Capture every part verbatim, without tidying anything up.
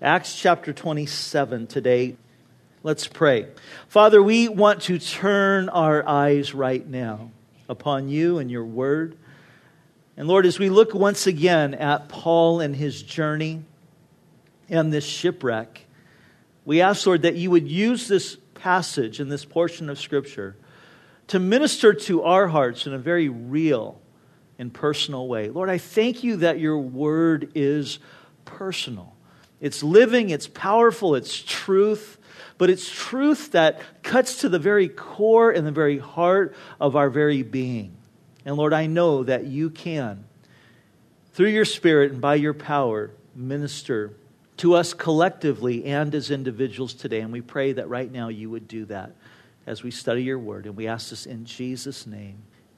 Acts chapter twenty-seven today. Let's pray. Father, we want to turn our eyes right now upon you and your word. And Lord, as we look once again at Paul and his journey and this shipwreck, we ask, Lord, that you would use this passage and this portion of Scripture to minister to our hearts in a very real and personal way. Lord, I thank you that your word is personal. It's living, it's powerful, it's truth, but it's truth that cuts to the very core and the very heart of our very being. And Lord, I know that you can, through your Spirit and by your power, minister to us collectively and as individuals today. And we pray that right now you would do that as we study your word. And we ask this in Jesus' name.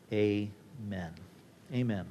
Amen. Amen.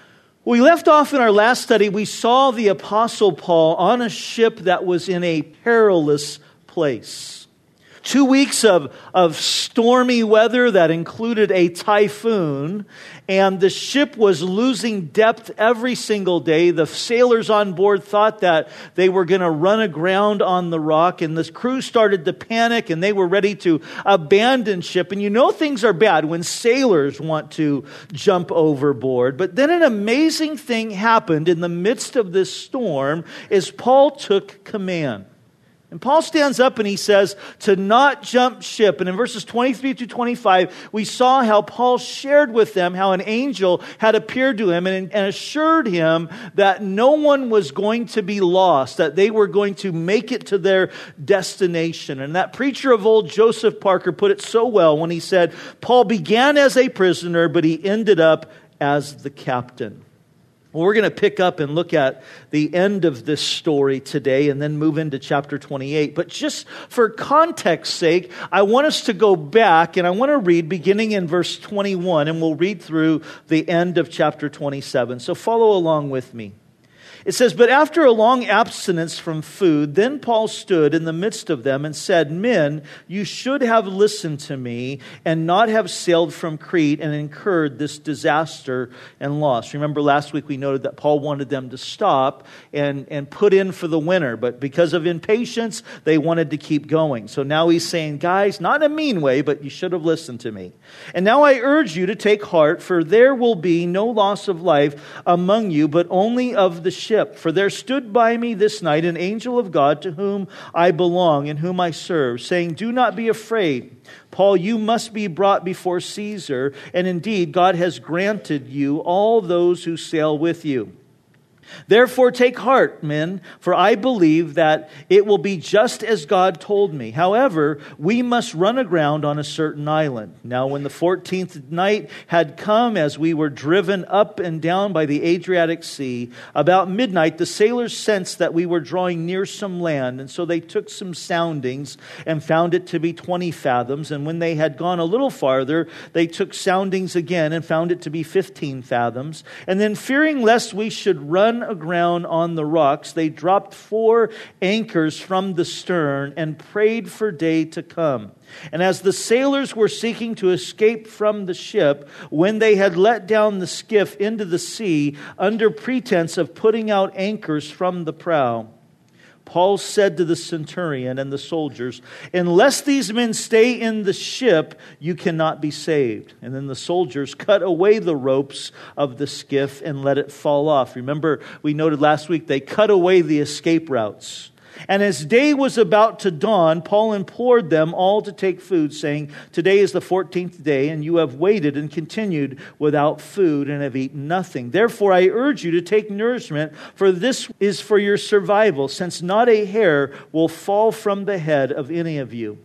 We left off in our last study. We saw the Apostle Paul on a ship that was in a perilous place. Two weeks of, of stormy weather that included a typhoon, and the ship was losing depth every single day. The sailors on board thought that they were going to run aground on the rock, and the crew started to panic, and they were ready to abandon ship. And you know things are bad when sailors want to jump overboard. But then an amazing thing happened in the midst of this storm as Paul took command. And Paul stands up and he says to not jump ship. And in verses twenty-three to twenty-five, we saw how Paul shared with them how an angel had appeared to him and, and assured him that no one was going to be lost, that they were going to make it to their destination. And that preacher of old, Joseph Parker, put it so well when he said, Paul began as a prisoner, but he ended up as the captain. Well, we're going to pick up and look at the end of this story today and then move into chapter twenty-eight. But just for context's sake, I want us to go back and I want to read beginning in verse twenty-one, and we'll read through the end of chapter twenty-seven. So follow along with me. It says, but after a long abstinence from food, then Paul stood in the midst of them and said, men, you should have listened to me and not have sailed from Crete and incurred this disaster and loss. Remember last week we noted that Paul wanted them to stop and, and put in for the winter, but because of impatience, they wanted to keep going. So now he's saying, guys, not in a mean way, but you should have listened to me. And now I urge you to take heart, for there will be no loss of life among you, but only of the ship. For there stood by me this night an angel of God to whom I belong and whom I serve, saying, do not be afraid. Paul, you must be brought before Caesar, and indeed God has granted you all those who sail with you. Therefore take heart, men, for I believe that it will be just as God told me. However, we must run aground on a certain island. Now when the fourteenth night had come, as we were driven up and down by the Adriatic Sea, about midnight the sailors sensed that we were drawing near some land, and so they took some soundings and found it to be twenty fathoms. And when they had gone a little farther, they took soundings again and found it to be fifteen fathoms. And then fearing lest we should run aground on the rocks, they dropped four anchors from the stern and prayed for day to come. And as the sailors were seeking to escape from the ship, when they had let down the skiff into the sea under pretense of putting out anchors from the prow, Paul said to the centurion and the soldiers, unless these men stay in the ship, you cannot be saved. And then the soldiers cut away the ropes of the skiff and let it fall off. Remember, we noted last week, they cut away the escape routes. And as day was about to dawn, Paul implored them all to take food, saying, today is the fourteenth day, and you have waited and continued without food and have eaten nothing. Therefore I urge you to take nourishment, for this is for your survival, since not a hair will fall from the head of any of you.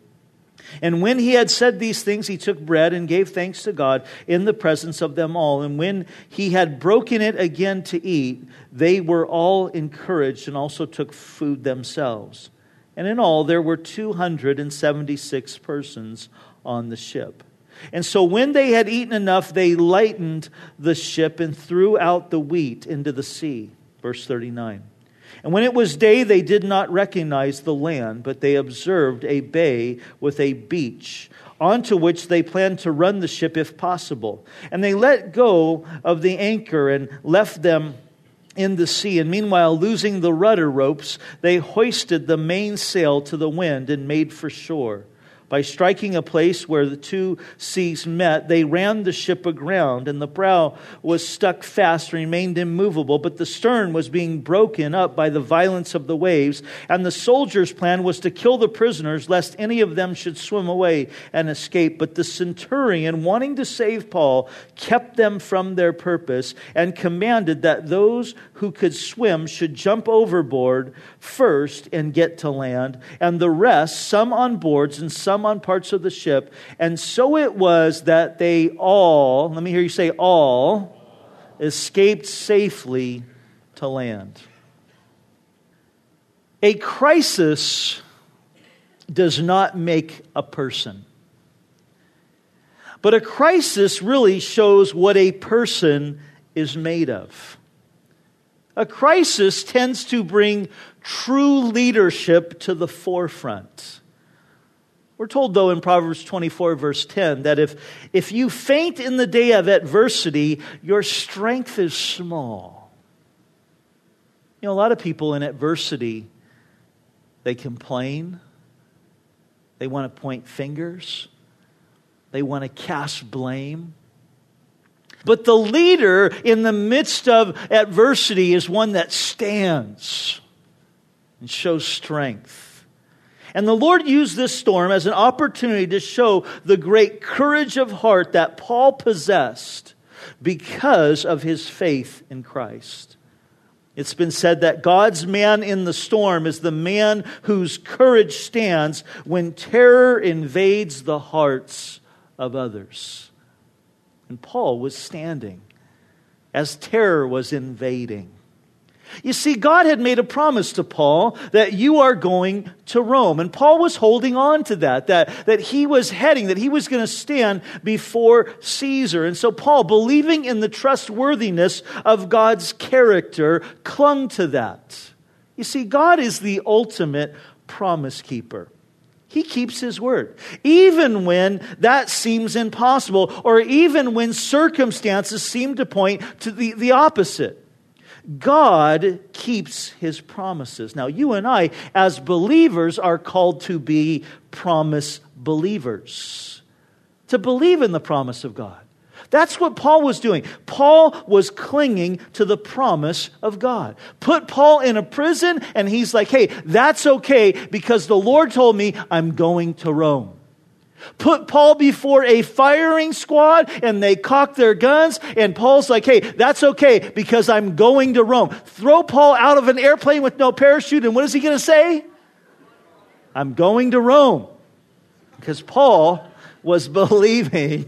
And when he had said these things, he took bread and gave thanks to God in the presence of them all. And when he had broken it again to eat, they were all encouraged and also took food themselves. And in all, there were two hundred seventy-six persons on the ship. And so when they had eaten enough, they lightened the ship and threw out the wheat into the sea. Verse thirty-nine. And when it was day, they did not recognize the land, but they observed a bay with a beach, onto which they planned to run the ship if possible. And they let go of the anchor and left them in the sea. And meanwhile, losing the rudder ropes, they hoisted the mainsail to the wind and made for shore. By striking a place where the two seas met, they ran the ship aground, and the prow was stuck fast, remained immovable, but the stern was being broken up by the violence of the waves, and the soldiers' plan was to kill the prisoners, lest any of them should swim away and escape. But the centurion, wanting to save Paul, kept them from their purpose, and commanded that those who could swim should jump overboard first and get to land, and the rest, some on boards and some on parts of the ship. And so it was that they all, let me hear you say all, escaped safely to land. A crisis does not make a person. But a crisis really shows what a person is made of. A crisis tends to bring true leadership to the forefront. We're told, though, in Proverbs twenty-four, verse ten, that if, if you faint in the day of adversity, your strength is small. You know, a lot of people in adversity, they complain, they want to point fingers, they want to cast blame. But the leader in the midst of adversity is one that stands and shows strength. And the Lord used this storm as an opportunity to show the great courage of heart that Paul possessed because of his faith in Christ. It's been said that God's man in the storm is the man whose courage stands when terror invades the hearts of others. And Paul was standing as terror was invading. You see, God had made a promise to Paul that you are going to Rome. And Paul was holding on to that, that, that he was heading, that he was going to stand before Caesar. And so Paul, believing in the trustworthiness of God's character, clung to that. You see, God is the ultimate promise keeper. He keeps His word, even when that seems impossible, or even when circumstances seem to point to the, the opposite. God keeps His promises. Now, you and I, as believers, are called to be promise believers, to believe in the promise of God. That's what Paul was doing. Paul was clinging to the promise of God. Put Paul in a prison, and he's like, hey, that's okay, because the Lord told me I'm going to Rome. Put Paul before a firing squad and they cock their guns, and Paul's like, hey, that's okay because I'm going to Rome. Throw Paul out of an airplane with no parachute, and what is he going to say? I'm going to Rome. Because Paul was believing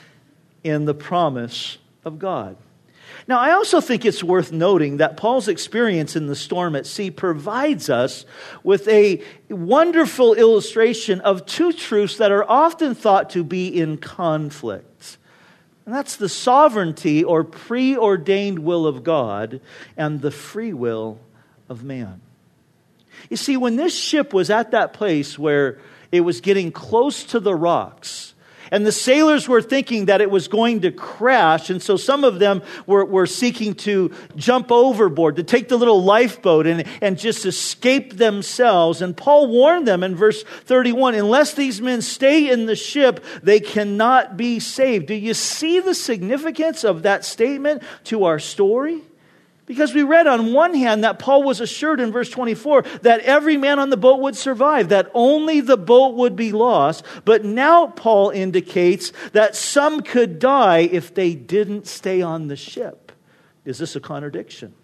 in the promise of God. Now, I also think it's worth noting that Paul's experience in the storm at sea provides us with a wonderful illustration of two truths that are often thought to be in conflict. And that's the sovereignty or preordained will of God and the free will of man. You see, when this ship was at that place where it was getting close to the rocks, and the sailors were thinking that it was going to crash. And so some of them were, were seeking to jump overboard, to take the little lifeboat and, and just escape themselves. And Paul warned them in verse thirty-one, unless these men stay in the ship, they cannot be saved. Do you see the significance of that statement to our story? Because we read on one hand that Paul was assured in verse twenty-four that every man on the boat would survive, that only the boat would be lost. But now Paul indicates that some could die if they didn't stay on the ship. Is this a contradiction?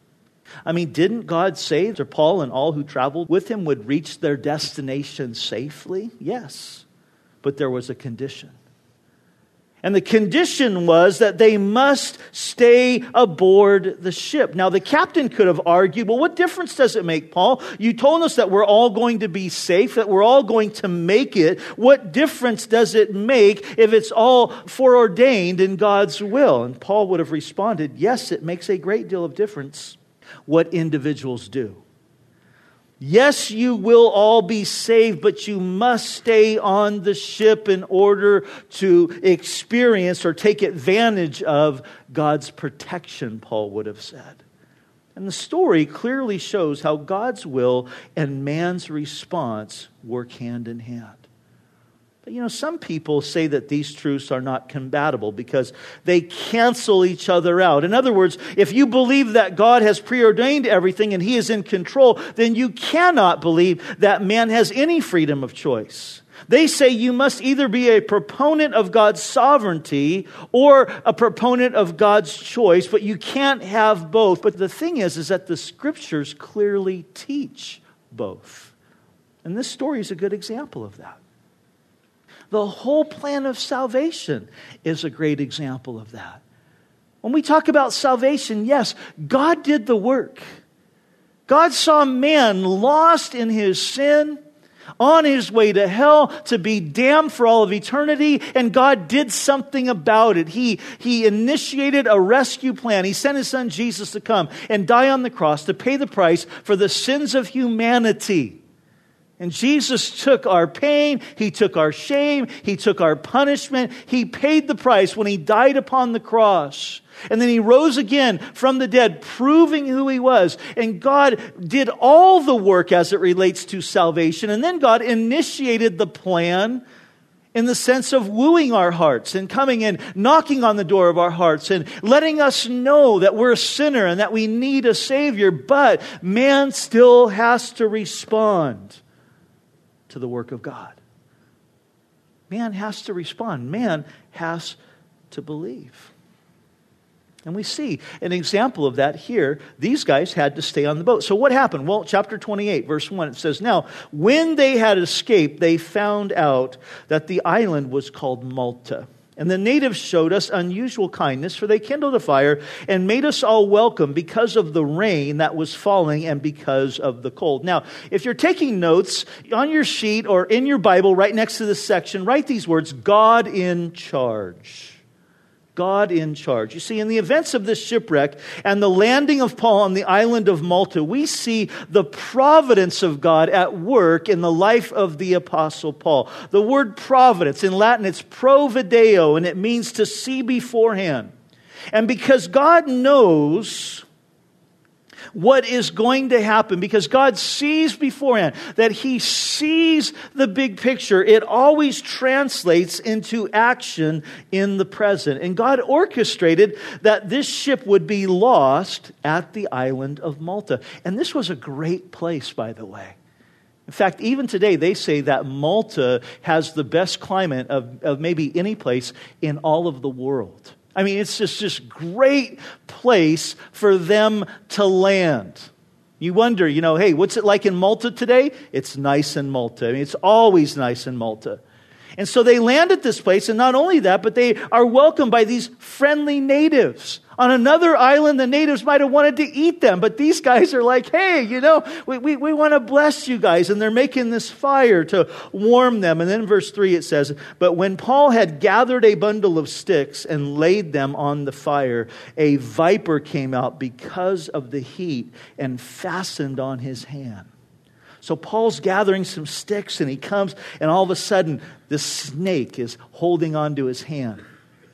I mean, didn't God say that Paul and all who traveled with him would reach their destination safely? Yes, but there was a condition. And the condition was that they must stay aboard the ship. Now, the captain could have argued, well, what difference does it make, Paul? You told us that we're all going to be safe, that we're all going to make it. What difference does it make if it's all foreordained in God's will? And Paul would have responded, yes, it makes a great deal of difference what individuals do. Yes, you will all be saved, but you must stay on the ship in order to experience or take advantage of God's protection, Paul would have said. And the story clearly shows how God's will and man's response work hand in hand. But you know, some people say that these truths are not compatible because they cancel each other out. In other words, if you believe that God has preordained everything and He is in control, then you cannot believe that man has any freedom of choice. They say you must either be a proponent of God's sovereignty or a proponent of God's choice, but you can't have both. But the thing is, is that the Scriptures clearly teach both. And this story is a good example of that. The whole plan of salvation is a great example of that. When we talk about salvation, yes, God did the work. God saw man lost in his sin, on his way to hell, to be damned for all of eternity, and God did something about it. He, he initiated a rescue plan. He sent His Son Jesus to come and die on the cross to pay the price for the sins of humanity. And Jesus took our pain, He took our shame, He took our punishment. He paid the price when He died upon the cross. And then He rose again from the dead, proving who He was. And God did all the work as it relates to salvation. And then God initiated the plan in the sense of wooing our hearts and coming in, knocking on the door of our hearts and letting us know that we're a sinner and that we need a Savior. But man still has to respond to the work of God. Man has to respond. Man has to believe. And we see an example of that here. These guys had to stay on the boat. So what happened? Well, chapter twenty-eight, verse one, it says, "Now, when they had escaped, they found out that the island was called Malta. And the natives showed us unusual kindness, for they kindled a fire and made us all welcome because of the rain that was falling and because of the cold." Now, if you're taking notes, on your sheet or in your Bible, right next to this section, write these words, God in charge. God in charge. You see, in the events of this shipwreck and the landing of Paul on the island of Malta, we see the providence of God at work in the life of the Apostle Paul. The word providence, in Latin, it's provideo, and it means to see beforehand. And because God knows what is going to happen, because God sees beforehand, that He sees the big picture, it always translates into action in the present. And God orchestrated that this ship would be lost at the island of Malta. And this was a great place, by the way. In fact, even today, they say that Malta has the best climate of, of maybe any place in all of the world. I mean, it's just this great place for them to land. You wonder, you know, hey, what's it like in Malta today? It's nice in Malta. I mean, it's always nice in Malta. And so they land at this place, and not only that, but they are welcomed by these friendly natives. On another island, the natives might have wanted to eat them, but these guys are like, hey, you know, we, we, we want to bless you guys. And they're making this fire to warm them. And then in verse three it says, "But when Paul had gathered a bundle of sticks and laid them on the fire, a viper came out because of the heat and fastened on his hand." So Paul's gathering some sticks, and he comes, and all of a sudden, the snake is holding onto his hand.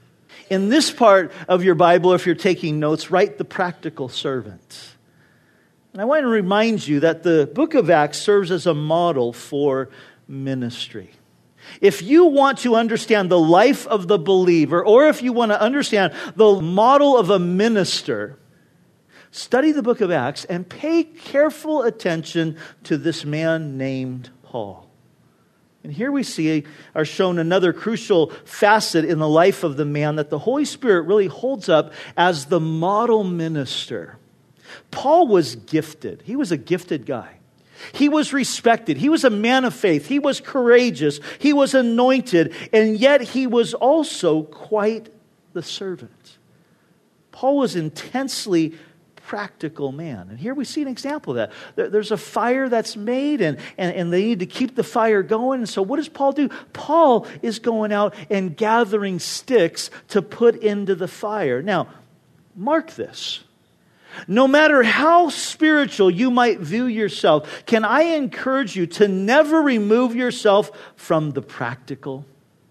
In this part of your Bible, if you're taking notes, write the practical servant. And I want to remind you that the book of Acts serves as a model for ministry. If you want to understand the life of the believer, or if you want to understand the model of a minister, study the book of Acts and pay careful attention to this man named Paul. And here we see, are shown another crucial facet in the life of the man that the Holy Spirit really holds up as the model minister. Paul was gifted. He was a gifted guy. He was respected. He was a man of faith. He was courageous. He was anointed. And yet he was also quite the servant. Paul was intensely practical man. And here we see an example of that. There's a fire that's made, and, and, and they need to keep the fire going. And so what does Paul do? Paul is going out and gathering sticks to put into the fire. Now, mark this. No matter how spiritual you might view yourself, can I encourage you to never remove yourself from the practical?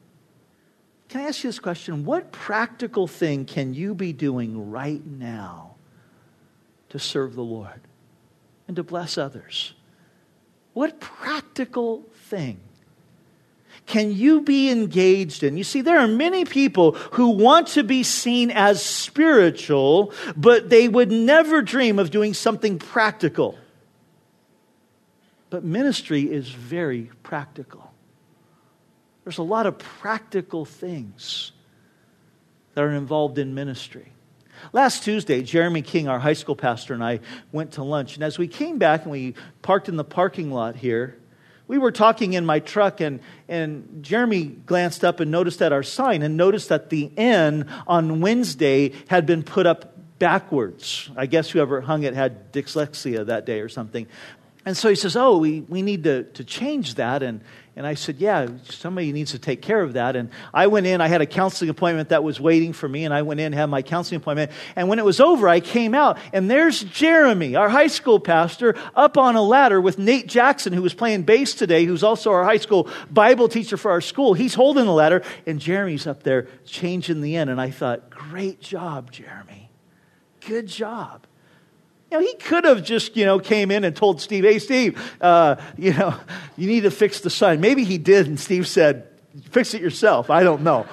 Can I ask you this question? What practical thing can you be doing right now to to serve the Lord and to bless others. What practical thing can you be engaged in? You see, there are many people who want to be seen as spiritual, but they would never dream of doing something practical. But ministry is very practical. There's a lot of practical things that are involved in ministry. Last Tuesday, Jeremy King, our high school pastor, and I went to lunch. And as we came back and we parked in the parking lot here, we were talking in my truck, and, and Jeremy glanced up and noticed at our sign and noticed that the N on Wednesday had been put up backwards. I guess whoever hung it had dyslexia that day or something. And so he says, oh, we, we need to, to change that. And, and I said, yeah, somebody needs to take care of that. And I went in, I had a counseling appointment that was waiting for me, and I went in and had my counseling appointment. And when it was over, I came out, and there's Jeremy, our high school pastor, up on a ladder with Nate Jackson, who was playing bass today, who's also our high school Bible teacher for our school. He's holding the ladder, and Jeremy's up there changing the end. And I thought, great job, Jeremy. Good job. You know, he could have just, you know, came in and told Steve, hey, Steve, uh, you know, you need to fix the sign. Maybe he did, and Steve said, fix it yourself. I don't know.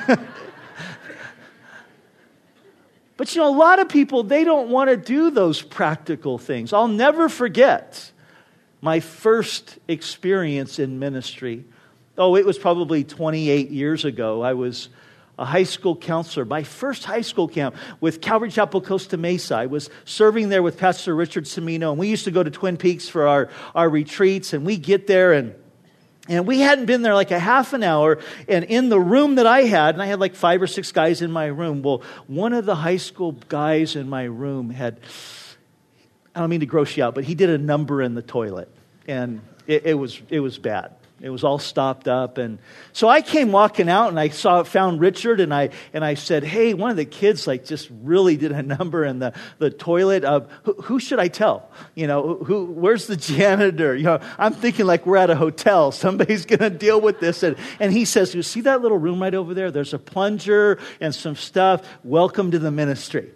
But, you know, a lot of people, they don't want to do those practical things. I'll never forget my first experience in ministry. Oh, it was probably twenty-eight years ago. I was a high school counselor, my first high school camp with Calvary Chapel Costa Mesa. I was serving there with Pastor Richard Semino, and we used to go to Twin Peaks for our, our retreats, and we get there, and and we hadn't been there like a half an hour, and in the room that I had, and I had like five or six guys in my room, well, one of the high school guys in my room had, I don't mean to gross you out, but he did a number in the toilet, and it, it was it was bad. It was all stopped up. And so I came walking out, and I saw, found Richard, and I and I said, hey, one of the kids like just really did a number in the, the toilet. Uh, who, who should I tell? You know, who? Where's the janitor? You know, I'm thinking like we're at a hotel. Somebody's going to deal with this. And, and he says, you see that little room right over there? There's a plunger and some stuff. Welcome to the ministry.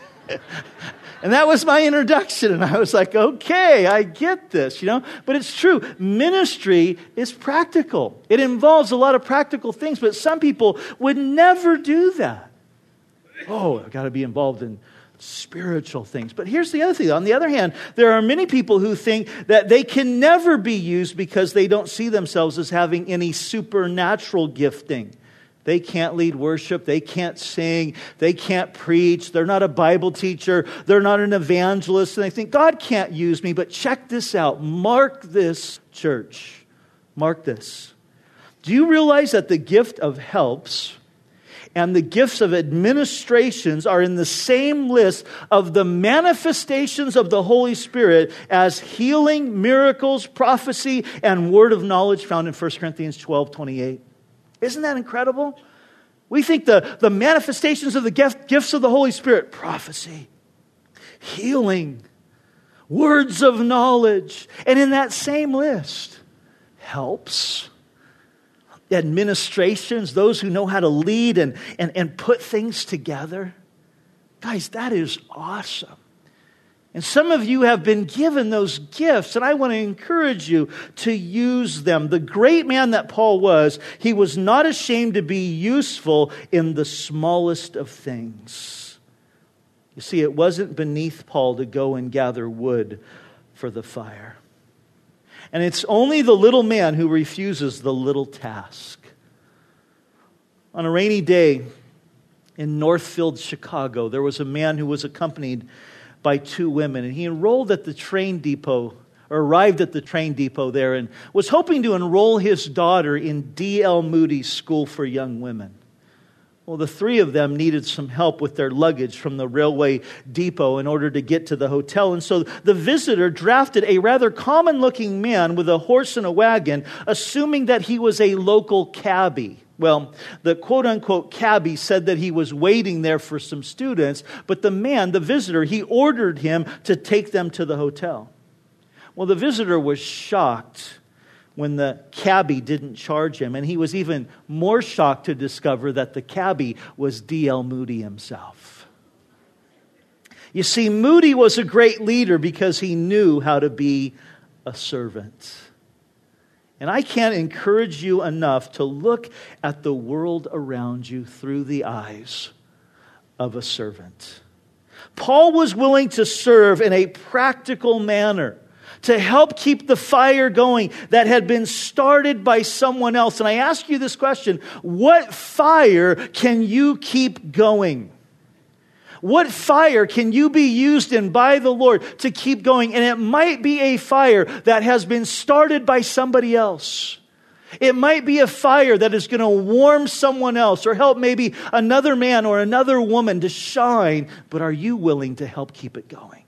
And that was my introduction. And I was like, okay, I get this, you know. But it's true. Ministry is practical. It involves a lot of practical things. But some people would never do that. Oh, I've got to be involved in spiritual things. But here's the other thing. On the other hand, there are many people who think that they can never be used because they don't see themselves as having any supernatural gifting. They can't lead worship. They can't sing. They can't preach. They're not a Bible teacher. They're not an evangelist. And they think, God can't use me. But check this out. Mark this, church. Mark this. Do you realize that the gift of helps and the gifts of administrations are in the same list of the manifestations of the Holy Spirit as healing, miracles, prophecy, and word of knowledge found in First Corinthians twelve twenty-eight? Isn't that incredible? We think the, the manifestations of the gift, gifts of the Holy Spirit, prophecy, healing, words of knowledge, and in that same list, helps, administrations, those who know how to lead and, and, and put things together. Guys, that is awesome. And some of you have been given those gifts, and I want to encourage you to use them. The great man that Paul was, he was not ashamed to be useful in the smallest of things. You see, it wasn't beneath Paul to go and gather wood for the fire. And it's only the little man who refuses the little task. On a rainy day in Northfield, Chicago, there was a man who was accompanied by two women, and he enrolled at the train depot, or arrived at the train depot there, and was hoping to enroll his daughter in D L Moody's School for Young Women. Well, the three of them needed some help with their luggage from the railway depot in order to get to the hotel, and so the visitor drafted a rather common-looking man with a horse and a wagon, assuming that he was a local cabbie. Well, the quote-unquote cabbie said that he was waiting there for some students, but the man, the visitor, he ordered him to take them to the hotel. Well, the visitor was shocked when the cabbie didn't charge him, and he was even more shocked to discover that the cabbie was D L Moody himself. You see, Moody was a great leader because he knew how to be a servant. And I can't encourage you enough to look at the world around you through the eyes of a servant. Paul was willing to serve in a practical manner to help keep the fire going that had been started by someone else. And I ask you this question: what fire can you keep going? What fire can you be used in by the Lord to keep going? And it might be a fire that has been started by somebody else. It might be a fire that is going to warm someone else or help maybe another man or another woman to shine. But are you willing to help keep it going?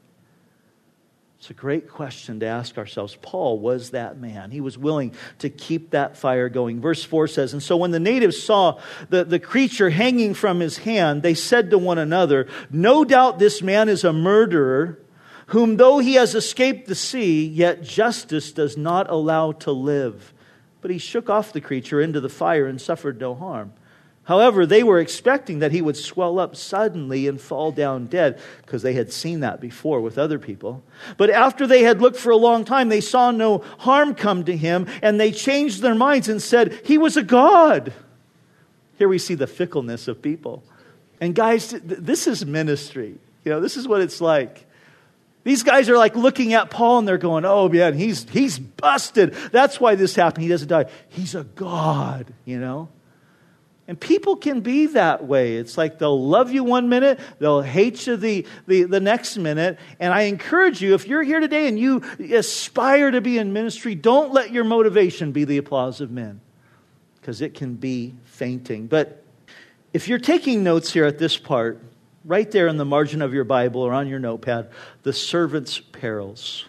It's a great question to ask ourselves. Paul was that man. He was willing to keep that fire going. Verse four says, "And so when the natives saw the, the creature hanging from his hand, they said to one another, 'No doubt this man is a murderer, whom though he has escaped the sea, yet justice does not allow to live.' But he shook off the creature into the fire and suffered no harm. However, they were expecting that he would swell up suddenly and fall down dead, because they had seen that before with other people. But after they had looked for a long time, they saw no harm come to him, and they changed their minds and said, 'He was a god.'" Here we see the fickleness of people. And guys, this is ministry. You know, this is what it's like. These guys are like looking at Paul and they're going, "Oh man, he's he's busted. That's why this happened. He doesn't die. He's a god," you know? And people can be that way. It's like they'll love you one minute, they'll hate you the, the, the next minute. And I encourage you, if you're here today and you aspire to be in ministry, don't let your motivation be the applause of men, because it can be fainting. But if you're taking notes here at this part, right there in the margin of your Bible or on your notepad, the servant's perils.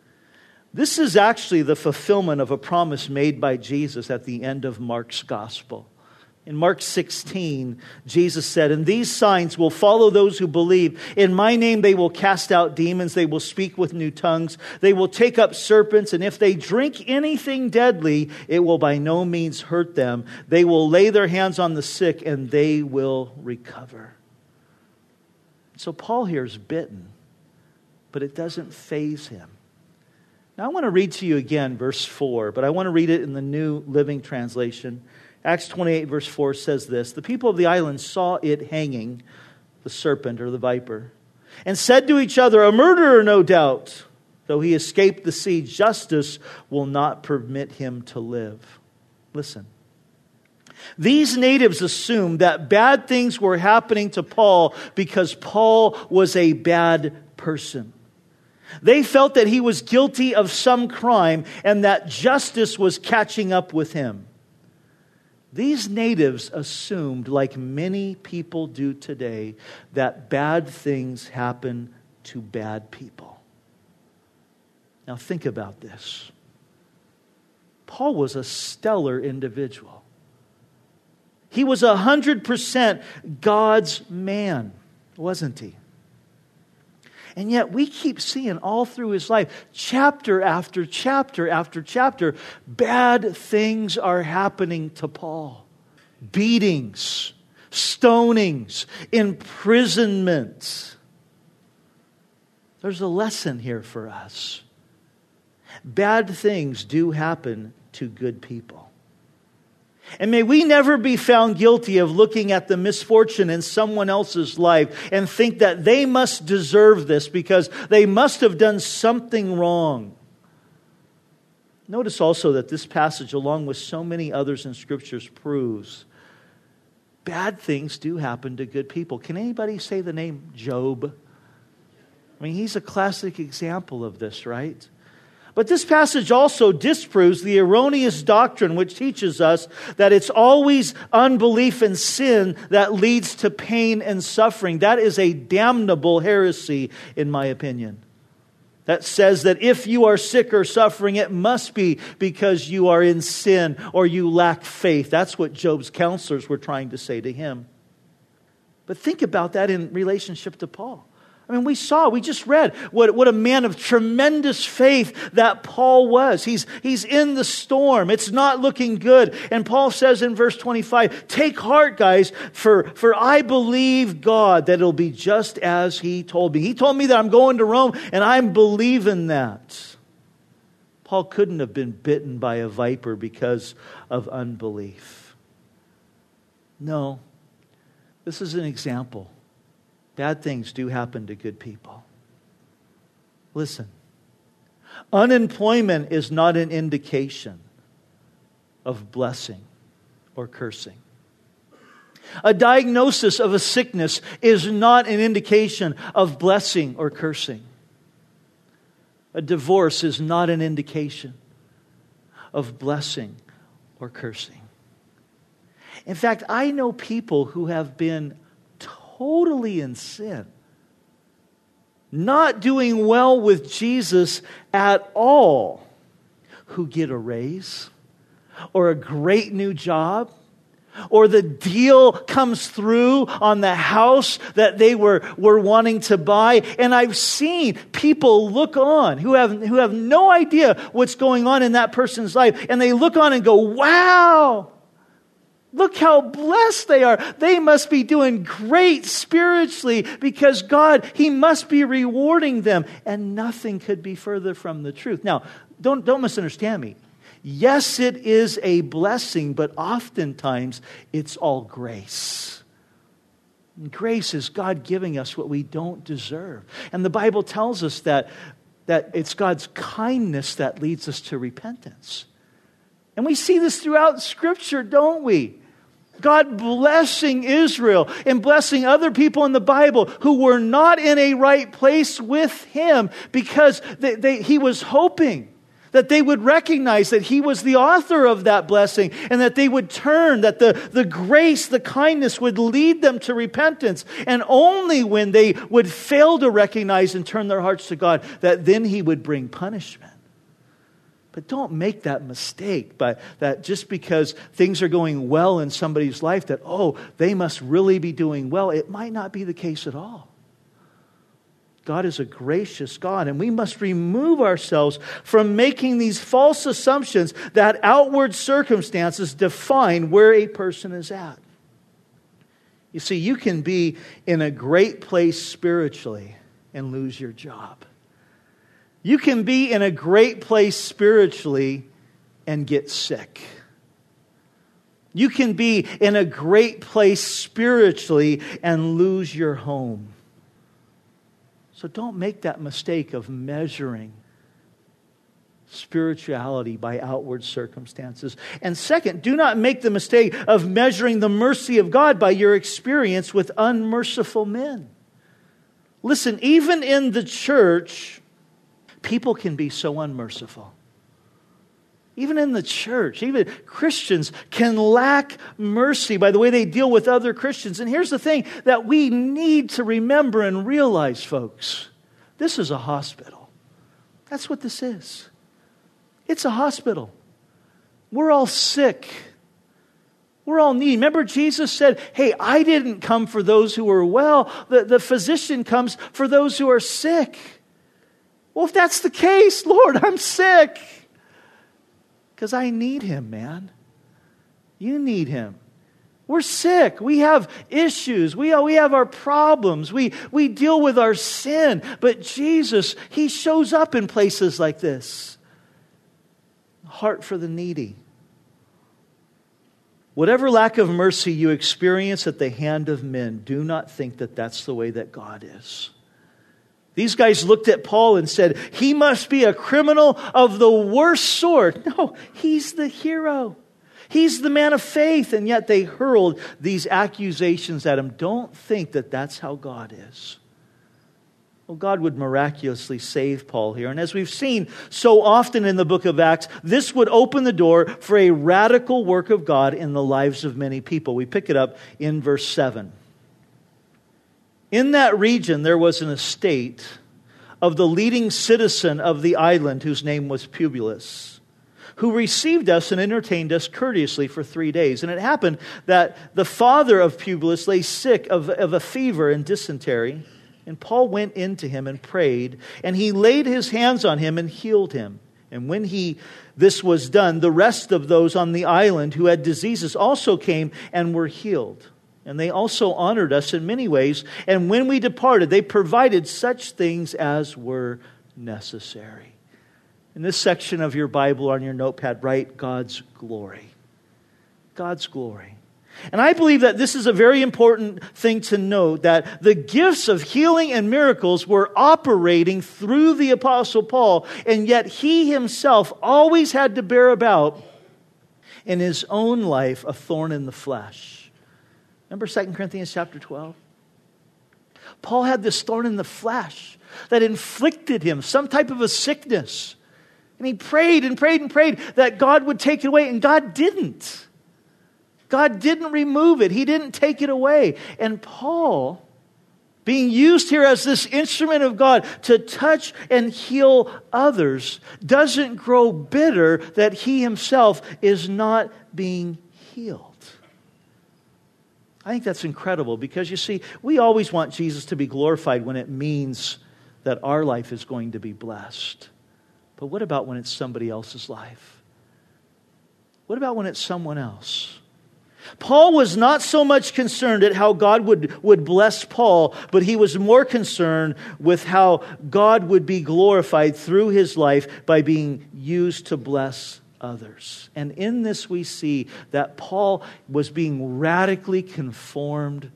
This is actually the fulfillment of a promise made by Jesus at the end of Mark's gospel. In Mark sixteen, Jesus said, "And these signs will follow those who believe. In my name they will cast out demons. They will speak with new tongues. They will take up serpents. And if they drink anything deadly, it will by no means hurt them. They will lay their hands on the sick and they will recover." So Paul here is bitten, but it doesn't faze him. Now I want to read to you again verse four, but I want to read it in the New Living Translation. Acts twenty-eight verse four says this: "The people of the island saw it hanging, the serpent or the viper, and said to each other, 'A murderer, no doubt. Though he escaped the sea, justice will not permit him to live.'" Listen. These natives assumed that bad things were happening to Paul because Paul was a bad person. They felt that he was guilty of some crime and that justice was catching up with him. These natives assumed, like many people do today, that bad things happen to bad people. Now think about this. Paul was a stellar individual. He was one hundred percent God's man, wasn't he? And yet we keep seeing all through his life, chapter after chapter after chapter, bad things are happening to Paul. Beatings, stonings, imprisonment. There's a lesson here for us. Bad things do happen to good people. And may we never be found guilty of looking at the misfortune in someone else's life and think that they must deserve this because they must have done something wrong. Notice also that this passage, along with so many others in Scriptures, proves bad things do happen to good people. Can anybody say the name Job? I mean, he's a classic example of this, right? But this passage also disproves the erroneous doctrine which teaches us that it's always unbelief and sin that leads to pain and suffering. That is a damnable heresy, in my opinion. That says that if you are sick or suffering, it must be because you are in sin or you lack faith. That's what Job's counselors were trying to say to him. But think about that in relationship to Paul. I mean, we saw, we just read what, what a man of tremendous faith that Paul was. He's, he's in the storm. It's not looking good. And Paul says in verse twenty-five, take heart, guys, for, for I believe God that it'll be just as he told me. He told me that I'm going to Rome, and I'm believing that. Paul couldn't have been bitten by a viper because of unbelief. No, this is an example. Bad things do happen to good people. Listen, unemployment is not an indication of blessing or cursing. A diagnosis of a sickness is not an indication of blessing or cursing. A divorce is not an indication of blessing or cursing. In fact, I know people who have been totally in sin, not doing well with Jesus at all, who get a raise or a great new job, or the deal comes through on the house that they were, were wanting to buy. And I've seen people look on who have, who have no idea what's going on in that person's life. And they look on and go, wow, look how blessed they are. They must be doing great spiritually because God, He must be rewarding them. And nothing could be further from the truth. Now, don't, don't misunderstand me. Yes, it is a blessing, but oftentimes it's all grace. And grace is God giving us what we don't deserve. And the Bible tells us that, that it's God's kindness that leads us to repentance. And we see this throughout Scripture, don't we? God blessing Israel and blessing other people in the Bible who were not in a right place with Him because they, they, He was hoping that they would recognize that He was the author of that blessing and that they would turn, that the, the grace, the kindness would lead them to repentance. And only when they would fail to recognize and turn their hearts to God, that then He would bring punishment. But don't make that mistake, but that just because things are going well in somebody's life, that, oh, they must really be doing well. It might not be the case at all. God is a gracious God, and we must remove ourselves from making these false assumptions that outward circumstances define where a person is at. You see, you can be in a great place spiritually and lose your job. You can be in a great place spiritually and get sick. You can be in a great place spiritually and lose your home. So don't make that mistake of measuring spirituality by outward circumstances. And second, do not make the mistake of measuring the mercy of God by your experience with unmerciful men. Listen, even in the church, people can be so unmerciful. Even in the church, even Christians can lack mercy by the way they deal with other Christians. And here's the thing that we need to remember and realize, folks. This is a hospital. That's what this is. It's a hospital. We're all sick. We're all needy. Remember Jesus said, hey, I didn't come for those who are well. The, the physician comes for those who are sick. Well, if that's the case, Lord, I'm sick. Because I need Him, man. You need Him. We're sick. We have issues. We, we have our problems. We, we deal with our sin. But Jesus, He shows up in places like this. Heart for the needy. Whatever lack of mercy you experience at the hand of men, do not think that that's the way that God is. These guys looked at Paul and said, he must be a criminal of the worst sort. No, he's the hero. He's the man of faith. And yet they hurled these accusations at him. Don't think that that's how God is. Well, God would miraculously save Paul here. And as we've seen so often in the book of Acts, this would open the door for a radical work of God in the lives of many people. We pick it up in verse seven. In that region, there was an estate of the leading citizen of the island, whose name was Publius, who received us and entertained us courteously for three days. And it happened that the father of Publius lay sick of, of a fever and dysentery, And Paul went into him and prayed, and he laid his hands on him and healed him. And when he this was done, the rest of those on the island who had diseases also came and were healed. And they also honored us in many ways. And when we departed, they provided such things as were necessary. In this section of your Bible on your notepad, write God's glory. God's glory. And I believe that this is a very important thing to note, that the gifts of healing and miracles were operating through the Apostle Paul, and yet he himself always had to bear about in his own life a thorn in the flesh. Remember Second Corinthians chapter twelve? Paul had this thorn in the flesh that inflicted him some type of a sickness. And he prayed and prayed and prayed that God would take it away, and God didn't. God didn't remove it. He didn't take it away. And Paul, being used here as this instrument of God to touch and heal others, doesn't grow bitter that he himself is not being healed. I think that's incredible because, you see, we always want Jesus to be glorified when it means that our life is going to be blessed. But what about when it's somebody else's life? What about when it's someone else? Paul was not so much concerned at how God would, would bless Paul, but he was more concerned with how God would be glorified through his life by being used to bless others. And in this we see that Paul was being radically conformed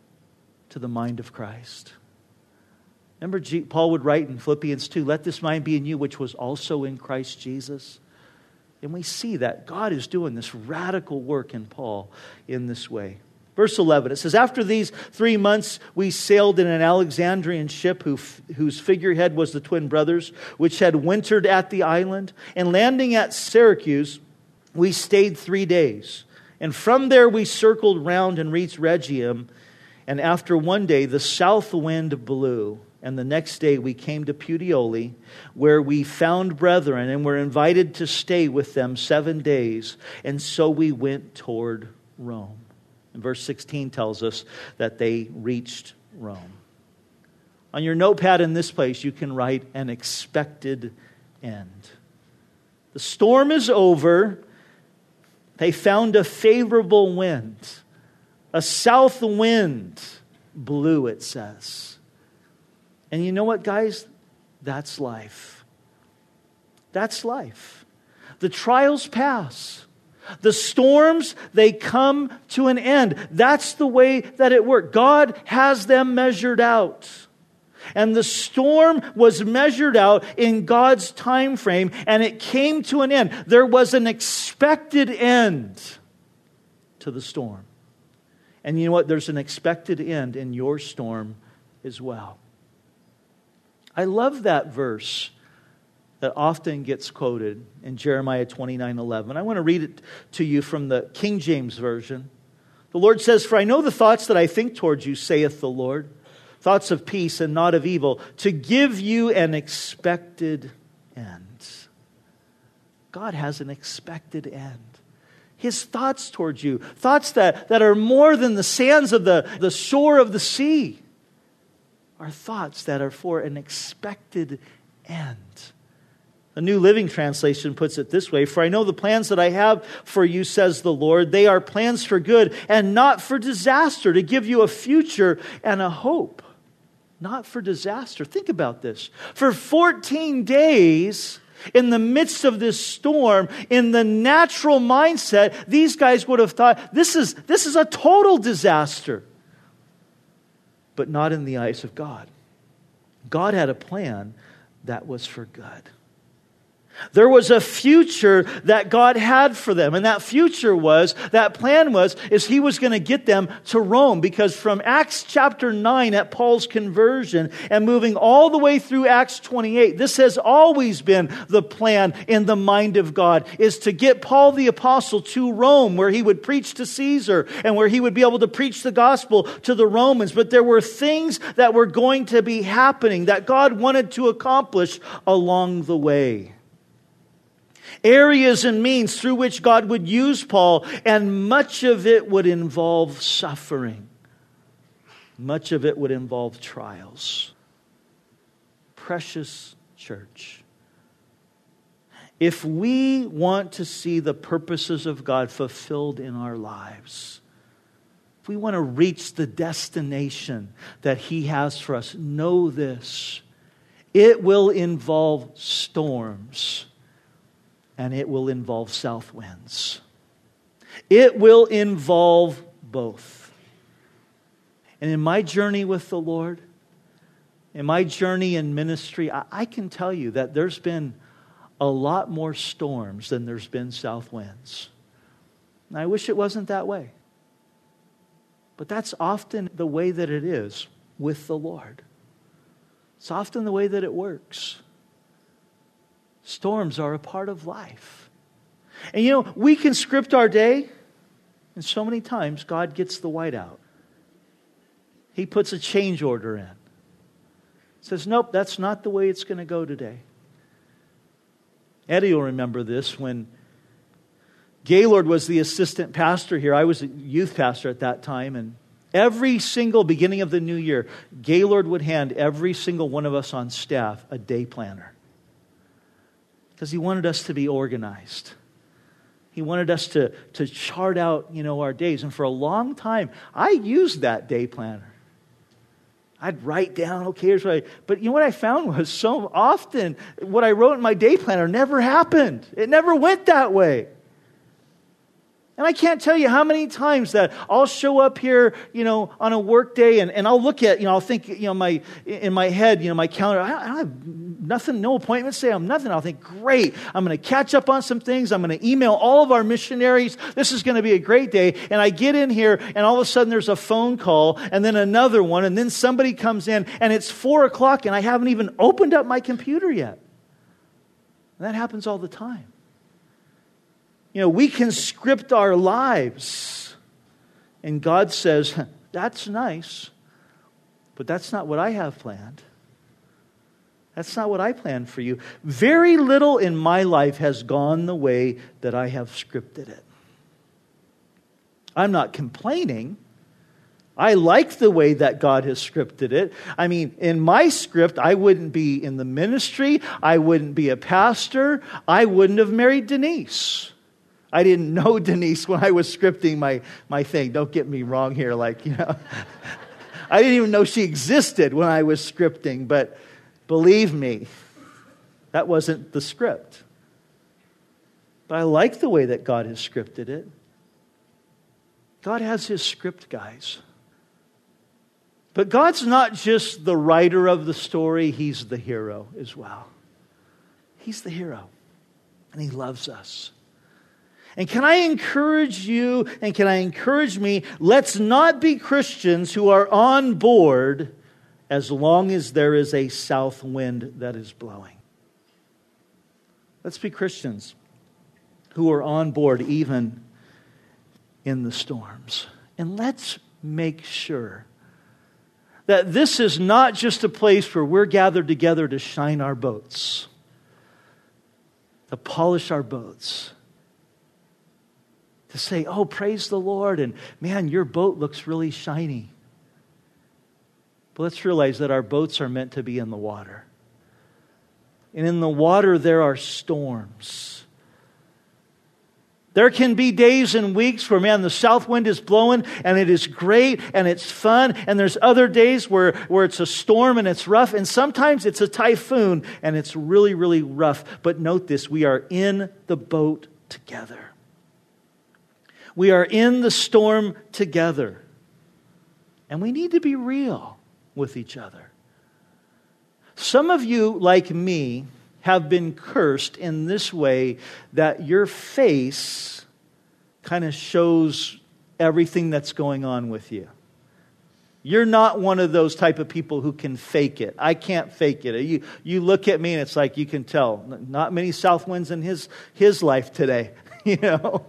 to the mind of Christ. Remember, G- Paul would write in Philippians two, "Let this mind be in you, which was also in Christ Jesus." And we see that God is doing this radical work in Paul in this way. Verse eleven, it says, "After these three months we sailed in an Alexandrian ship who, whose figurehead was the twin brothers, which had wintered at the island. And landing at Syracuse, we stayed three days. And from there we circled round and reached Rhegium. And after one day the south wind blew. And the next day we came to Puteoli, where we found brethren and were invited to stay with them seven days. And so we went toward Rome." And verse sixteen tells us that they reached Rome. On your notepad in this place, you can write "an expected end." The storm is over. They found a favorable wind. A south wind blew, it says. And you know what, guys? That's life. That's life. The trials pass. The storms, they come to an end. That's the way that it worked. God has them measured out. And the storm was measured out in God's time frame, and it came to an end. There was an expected end to the storm. And you know what? There's an expected end in your storm as well. I love that verse that often gets quoted in Jeremiah twenty-nine eleven. I want to read it to you from the King James Version. The Lord says, "For I know the thoughts that I think towards you, saith the Lord, thoughts of peace and not of evil, to give you an expected end." God has an expected end. His thoughts towards you, thoughts that, that are more than the sands of the, the shore of the sea, are thoughts that are for an expected end. The New Living Translation puts it this way, "For I know the plans that I have for you, says the Lord. They are plans for good and not for disaster, to give you a future and a hope." Not for disaster. Think about this. For fourteen days, in the midst of this storm, in the natural mindset, these guys would have thought, this is, this is a total disaster. But not in the eyes of God. God had a plan that was for good. There was a future that God had for them. And that future was, that plan was, is He was going to get them to Rome. Because from Acts chapter nine at Paul's conversion and moving all the way through Acts twenty-eight, this has always been the plan in the mind of God, is to get Paul the apostle to Rome, where he would preach to Caesar and where he would be able to preach the gospel to the Romans. But there were things that were going to be happening that God wanted to accomplish along the way. Areas and means through which God would use Paul, and much of it would involve suffering. Much of it would involve trials. Precious church, if we want to see the purposes of God fulfilled in our lives, if we want to reach the destination that He has for us, know this: it will involve storms and it will involve south winds. It will involve both. And in my journey with the Lord, in my journey in ministry, I, I can tell you that there's been a lot more storms than there's been south winds. And I wish it wasn't that way. But that's often the way that it is with the Lord. It's often the way that it works. Storms are a part of life. And you know, we can script our day, and so many times God gets the whiteout. He puts a change order in. Says, nope, that's not the way it's going to go today. Eddie will remember this. When Gaylord was the assistant pastor here, I was a youth pastor at that time, and every single beginning of the new year, Gaylord would hand every single one of us on staff a day planner. Because he wanted us to be organized. He wanted us to, to chart out, you know, our days. And for a long time, I used that day planner. I'd write down, okay, here's what I... But you know what I found was so often what I wrote in my day planner never happened. It never went that way. And I can't tell you how many times that I'll show up here, you know, on a work day and, and I'll look at, you know, I'll think, you know, my in my head, you know, my calendar, I don't, I don't have nothing, no appointments today, I'm nothing. I'll think, great, I'm going to catch up on some things. I'm going to email all of our missionaries. This is going to be a great day. And I get in here and all of a sudden there's a phone call and then another one and then somebody comes in and it's four o'clock and I haven't even opened up my computer yet. And that happens all the time. You know, we can script our lives. And God says, that's nice, but that's not what I have planned. That's not what I planned for you. Very little in my life has gone the way that I have scripted it. I'm not complaining. I like the way that God has scripted it. I mean, in my script, I wouldn't be in the ministry. I wouldn't be a pastor. I wouldn't have married Denise. I didn't know Denise when I was scripting my, my thing. Don't get me wrong here. Like, you know, I didn't even know she existed when I was scripting. But believe me, that wasn't the script. But I like the way that God has scripted it. God has His script, guys. But God's not just the writer of the story. He's the hero as well. He's the hero. And He loves us. And can I encourage you and can I encourage me, let's not be Christians who are on board as long as there is a south wind that is blowing. Let's be Christians who are on board even in the storms. And let's make sure that this is not just a place where we're gathered together to shine our boats, to polish our boats, to say, oh, praise the Lord, and man, your boat looks really shiny. But let's realize that our boats are meant to be in the water. And in the water, there are storms. There can be days and weeks where, man, the south wind is blowing and it is great and it's fun. And there's other days where, where it's a storm and it's rough. And sometimes it's a typhoon and it's really, really rough. But note this, we are in the boat together. We are in the storm together. And we need to be real with each other. Some of you, like me, have been cursed in this way that your face kind of shows everything that's going on with you. You're not one of those type of people who can fake it. I can't fake it. You, you look at me and it's like you can tell. Not many south winds in his, his life today, you know.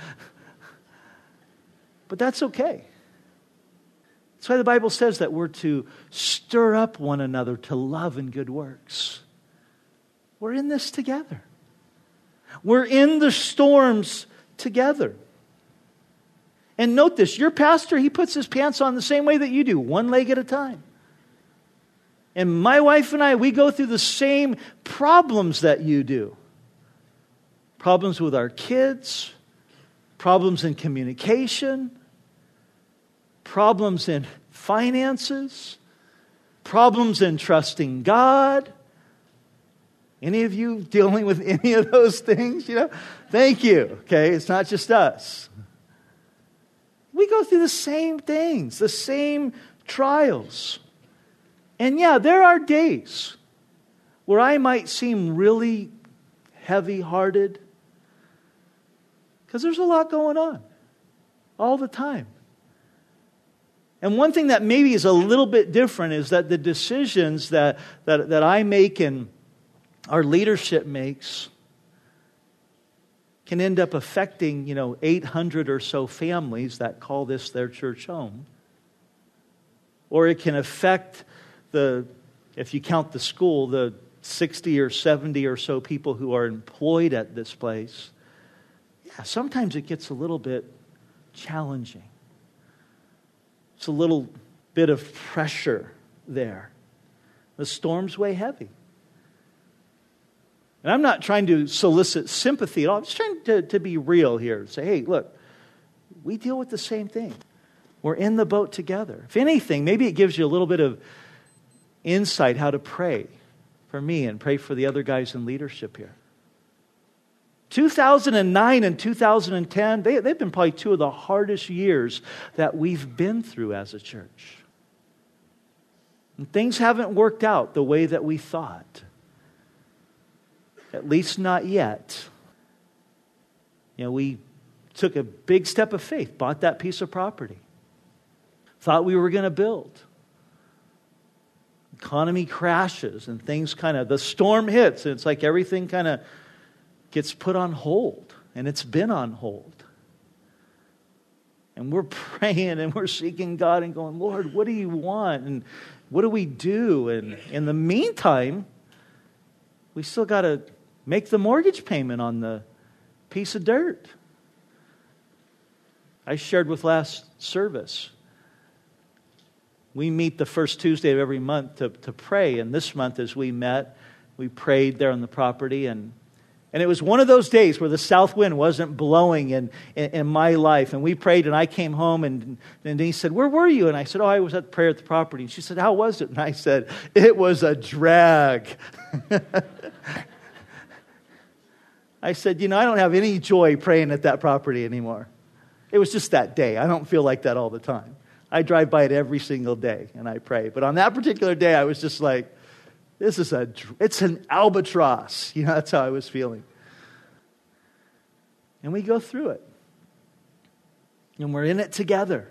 But that's okay. That's why the Bible says that we're to stir up one another to love and good works. We're in this together. We're in the storms together. And note this, your pastor, he puts his pants on the same way that you do, one leg at a time. And my wife and I, we go through the same problems that you do. Problems with our kids, problems in communication, problems in finances, problems in trusting God. Any of you dealing with any of those things? You know, thank you. Okay, it's not just us. We go through the same things, the same trials. And yeah, there are days where I might seem really heavy-hearted because there's a lot going on all the time. And one thing that maybe is a little bit different is that the decisions that, that, that I make and our leadership makes can end up affecting, you know, eight hundred or so families that call this their church home. Or it can affect the, if you count the school, the sixty or seventy or so people who are employed at this place. Yeah, sometimes it gets a little bit challenging. It's a little bit of pressure there. The storms weigh heavy. And I'm not trying to solicit sympathy at all. I'm just trying to, to be real here. Say, hey, look, we deal with the same thing. We're in the boat together. If anything, maybe it gives you a little bit of insight how to pray for me and pray for the other guys in leadership here. two thousand nine and two thousand ten, they, they've been probably two of the hardest years that we've been through as a church. And things haven't worked out the way that we thought. At least not yet. You know, we took a big step of faith, bought that piece of property. Thought we were going to build. Economy crashes and things kind of, the storm hits and it's like everything kind of gets put on hold. And it's been on hold. And we're praying and we're seeking God and going, Lord, what do you want? And what do we do? And in the meantime, we still got to make the mortgage payment on the piece of dirt. I shared with last service. We meet the first Tuesday of every month to, to pray. And this month as we met, we prayed there on the property. And, and it was one of those days where the south wind wasn't blowing in, in, in my life. And we prayed and I came home and, and he said, where were you? And I said, oh, I was at prayer at the property. And she said, how was it? And I said, it was a drag. I said, you know, I don't have any joy praying at that property anymore. It was just that day. I don't feel like that all the time. I drive by it every single day and I pray. But on that particular day, I was just like, this is a, it's an albatross. You know, that's how I was feeling. And we go through it. And we're in it together.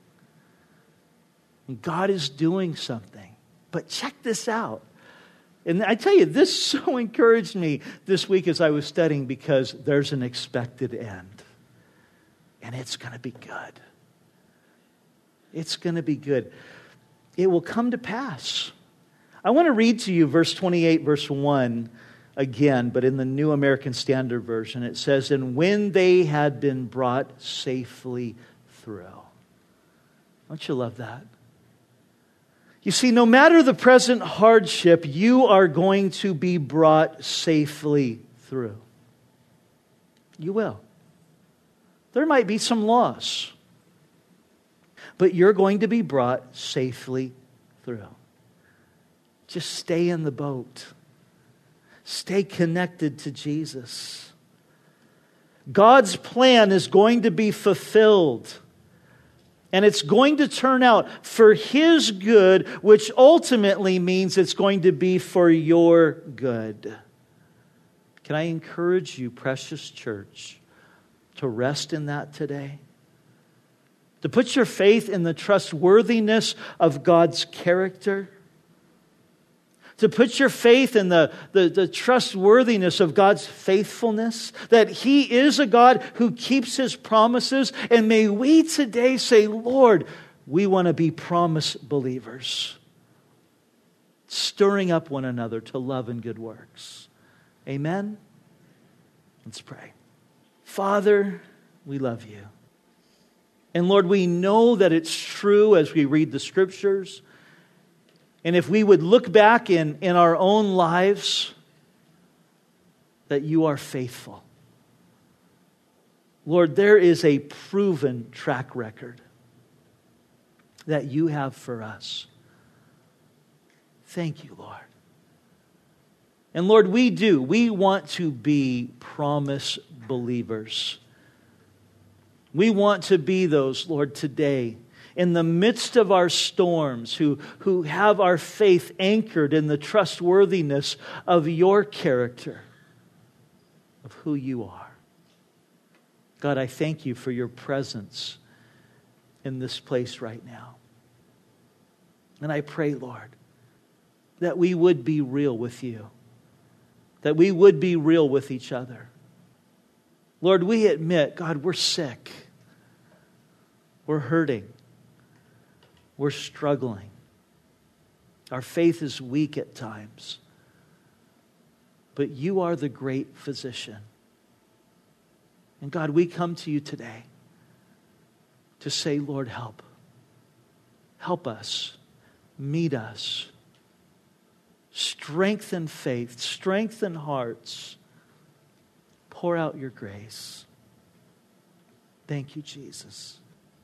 And God is doing something. But check this out. And I tell you, this so encouraged me this week as I was studying because there's an expected end. And it's going to be good. It's going to be good. It will come to pass. I want to read to you verse twenty-eight, verse one again, but in the New American Standard Version. It says, and when they had been brought safely through. Don't you love that? You see, no matter the present hardship, you are going to be brought safely through. You will. There might be some loss, but you're going to be brought safely through. Just stay in the boat. Stay connected to Jesus. God's plan is going to be fulfilled. And it's going to turn out for His good, which ultimately means it's going to be for your good. Can I encourage you, precious church, to rest in that today? To put your faith in the trustworthiness of God's character? To put your faith in the, the, the trustworthiness of God's faithfulness, that He is a God who keeps His promises. And may we today say, Lord, we want to be promise believers, stirring up one another to love and good works. Amen? Let's pray. Father, we love You. And Lord, we know that it's true as we read the Scriptures. And if we would look back in, in our own lives, that you are faithful. Lord, there is a proven track record that you have for us. Thank you, Lord. And Lord, we do. We want to be promise believers. We want to be those, Lord, today, in the midst of our storms, who, who have our faith anchored in the trustworthiness of your character, of who you are. God, I thank you for your presence in this place right now. And I pray, Lord, that we would be real with you, that we would be real with each other. Lord, we admit, God, we're sick. We're hurting. We're struggling. Our faith is weak at times. But you are the great physician. And God, we come to you today to say, Lord, help. Help us. Meet us. Strengthen faith. Strengthen hearts. Pour out your grace. Thank you, Jesus.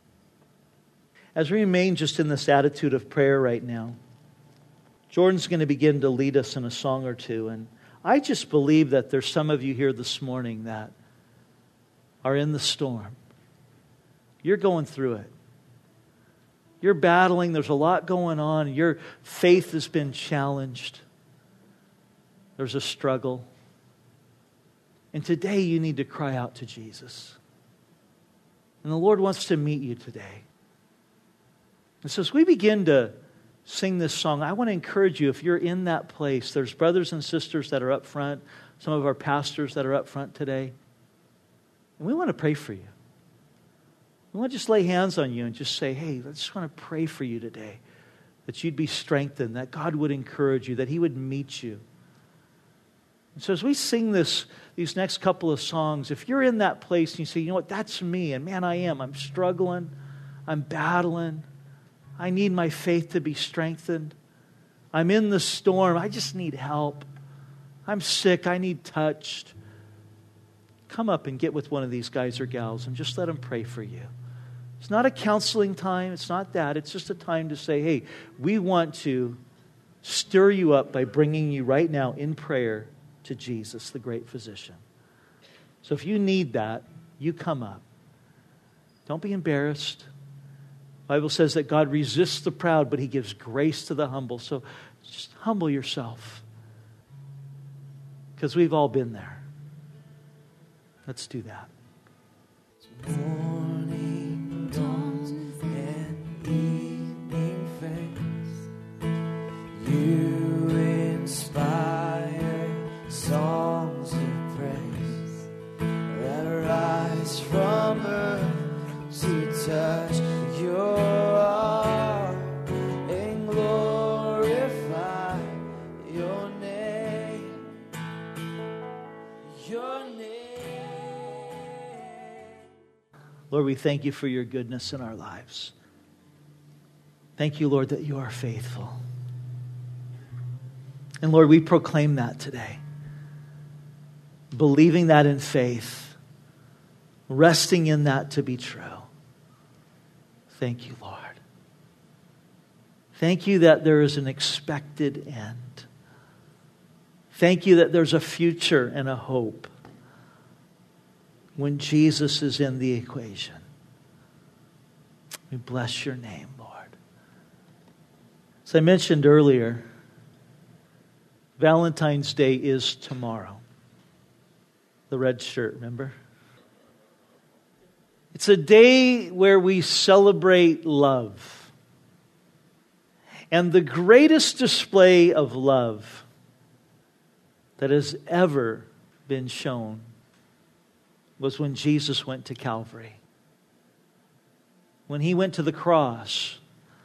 As we remain just in this attitude of prayer right now, Jordan's going to begin to lead us in a song or two. And I just believe that there's some of you here this morning that are in the storm. You're going through it. You're battling. There's a lot going on. Your faith has been challenged. There's a struggle. And today you need to cry out to Jesus. And the Lord wants to meet you today. And so as we begin to sing this song, I want to encourage you, if you're in that place, there's brothers and sisters that are up front, some of our pastors that are up front today. And we want to pray for you. We want to just lay hands on you and just say, hey, I just want to pray for you today, that you'd be strengthened, that God would encourage you, that He would meet you. And so as we sing this, these next couple of songs, if you're in that place and you say, you know what, that's me, and man, I am. I'm struggling. I'm battling. I need my faith to be strengthened. I'm in the storm. I just need help. I'm sick. I need touched. Come up and get with one of these guys or gals and just let them pray for you. It's not a counseling time. It's not that. It's just a time to say, hey, we want to stir you up by bringing you right now in prayer to Jesus, the great physician. So if you need that, you come up. Don't be embarrassed. The Bible says that God resists the proud, but He gives grace to the humble. So just humble yourself, because we've all been there. Let's do that. Morning dawns and evening fades. You inspire songs of praise that rise from earth to touch your heart and glorify your name. Your name. Lord, we thank you for your goodness in our lives. Thank you, Lord, that you are faithful. And Lord, we proclaim that today. Believing that in faith. Resting in that to be true. Thank you, Lord. Thank you that there is an expected end. Thank you that there's a future and a hope when Jesus is in the equation. We bless your name, Lord. As I mentioned earlier, Valentine's Day is tomorrow. The red shirt, remember? It's a day where we celebrate love. And the greatest display of love that has ever been shown was when Jesus went to Calvary. When He went to the cross.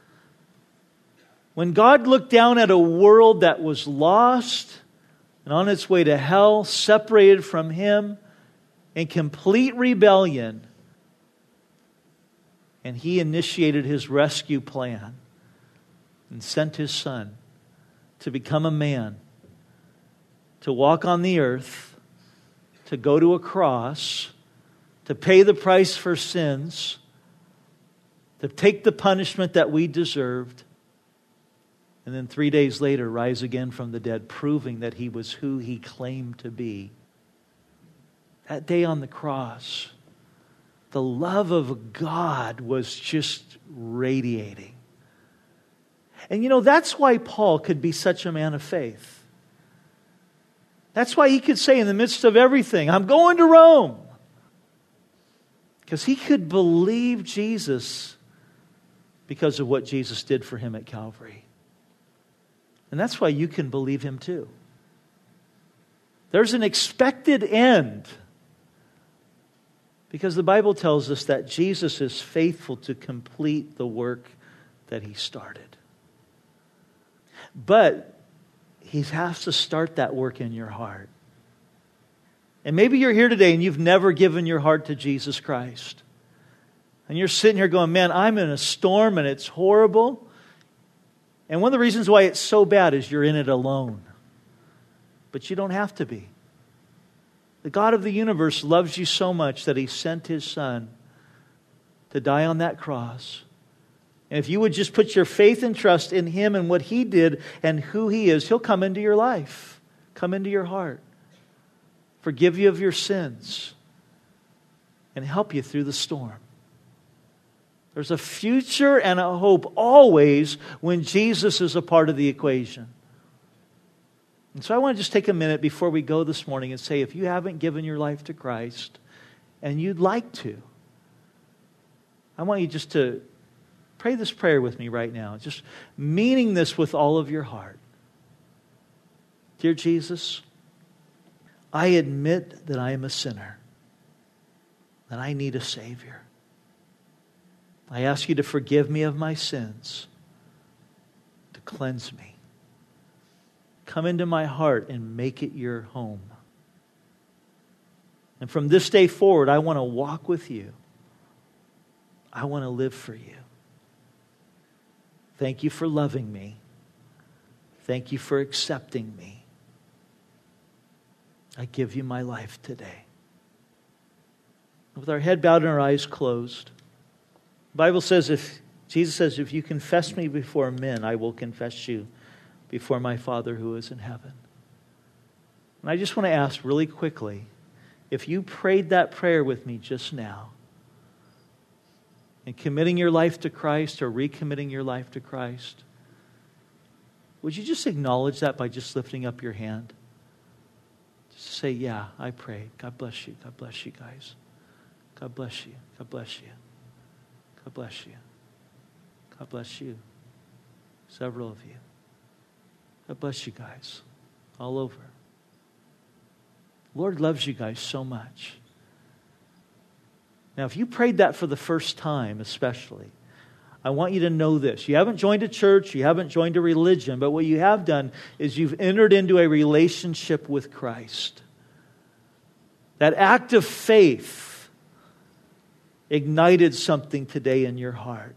When God looked down at a world that was lost and on its way to hell, separated from Him in complete rebellion, And He initiated His rescue plan and sent His Son to become a man, to walk on the earth, to go to a cross, to pay the price for sins, to take the punishment that we deserved, and then three days later rise again from the dead, proving that He was who He claimed to be. That day on the cross, the love of God was just radiating. And you know, that's why Paul could be such a man of faith. That's why he could say in the midst of everything, I'm going to Rome. Because he could believe Jesus because of what Jesus did for him at Calvary. And that's why you can believe Him too. There's an expected end. Because the Bible tells us that Jesus is faithful to complete the work that He started. But He has to start that work in your heart. And maybe you're here today and you've never given your heart to Jesus Christ. And you're sitting here going, man, I'm in a storm and it's horrible. And one of the reasons why it's so bad is you're in it alone. But you don't have to be. The God of the universe loves you so much that He sent His Son to die on that cross. And if you would just put your faith and trust in Him and what He did and who He is, He'll come into your life, come into your heart, forgive you of your sins, and help you through the storm. There's a future and a hope always when Jesus is a part of the equation. And so I want to just take a minute before we go this morning and say, if you haven't given your life to Christ and you'd like to, I want you just to pray this prayer with me right now. Just meaning this with all of your heart. Dear Jesus, I admit that I am a sinner, that I need a Savior. I ask You to forgive me of my sins, to cleanse me. Come into my heart and make it your home. And from this day forward, I want to walk with You. I want to live for You. Thank You for loving me. Thank You for accepting me. I give You my life today. With our head bowed and our eyes closed, the Bible says, if Jesus says, if you confess me before men, I will confess you before my Father who is in heaven. And I just want to ask really quickly, if you prayed that prayer with me just now, and committing your life to Christ or recommitting your life to Christ, would you just acknowledge that by just lifting up your hand? Just say, yeah, I prayed. God bless you. God bless you guys. God bless you. God bless you. God bless you. God bless you. Several of you. God bless you guys. All over. Lord loves you guys so much. Now, if you prayed that for the first time especially, I want you to know this. You haven't joined a church, you haven't joined a religion, but what you have done is you've entered into a relationship with Christ. That act of faith ignited something today in your heart.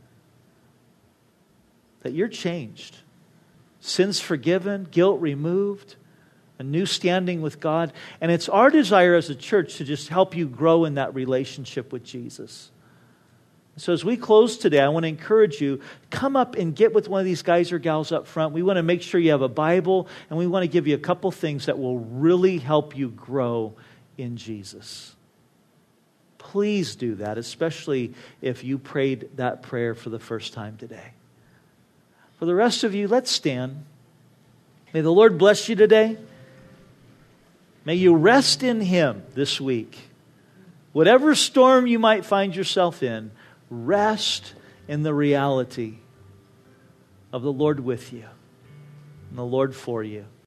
That you're changed. Sins forgiven, guilt removed, a new standing with God. And it's our desire as a church to just help you grow in that relationship with Jesus. So as we close today, I want to encourage you, come up and get with one of these guys or gals up front. We want to make sure you have a Bible, and we want to give you a couple things that will really help you grow in Jesus. Please do that, especially if you prayed that prayer for the first time today. For the rest of you, let's stand. May the Lord bless you today. May you rest in Him this week. Whatever storm you might find yourself in, rest in the reality of the Lord with you and the Lord for you.